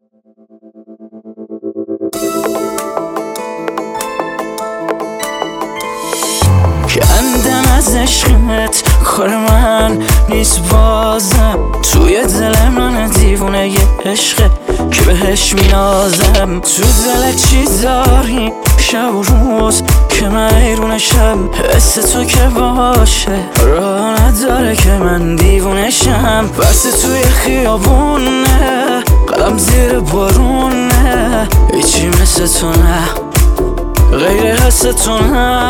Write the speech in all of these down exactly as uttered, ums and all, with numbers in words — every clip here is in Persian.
کندم از عشقت، کار من نیست بازم. توی دل من دیوونه یه عشقه که بهش مینازم. تو دل چی داری شب و روز که من حیرونشم؟ حس تو که باشه راه نداره که من دیوونشم. بس توی خیابونه قلم زیر بارونه، هیچی مثل تو نه غیر حس تو نه.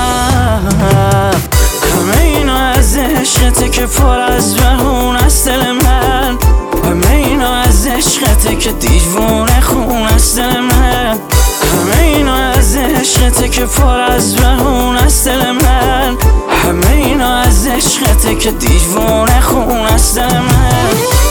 همه اینا از عشقته که پر از بهون است دل من. همه اینا از عشقته که دیوونه خون است دل من. همه اینا از عشقته که پر از بهون است دل من. همه اینا از عشقته که دیوونه خون است دل من.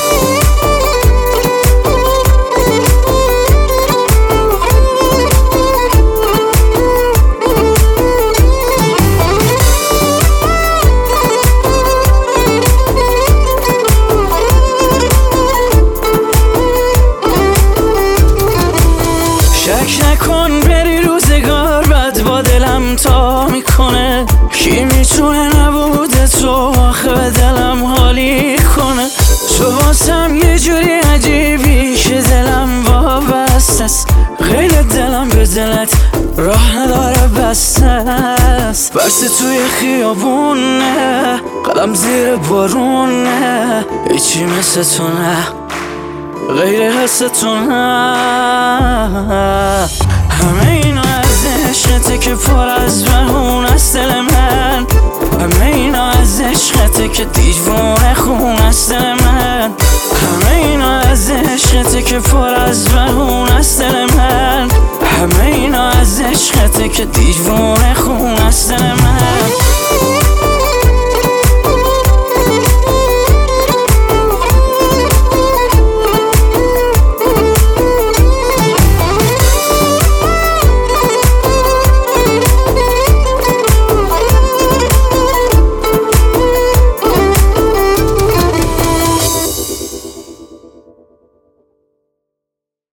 شک نکن بری روزگار بد با دلم تا میکنه. کی میتونه نبوده تو آخه به دلم حالی کنه؟ تو واسم یه جوری عجیبی که دلم وابسته است. غیر دلم به دلت راه نداره بسته است. بس توی خیابونه قلم زیر بارونه، هیچی مثل تو نه غیر حس تو نه. همه اینا از عشقته که پر از بهون است دل من. همه اینا از عشقته که دیوونه خون است دل من. همه اینا از عشقته که پر از بهون است دل من. همه اینا از عشقته که دیوونه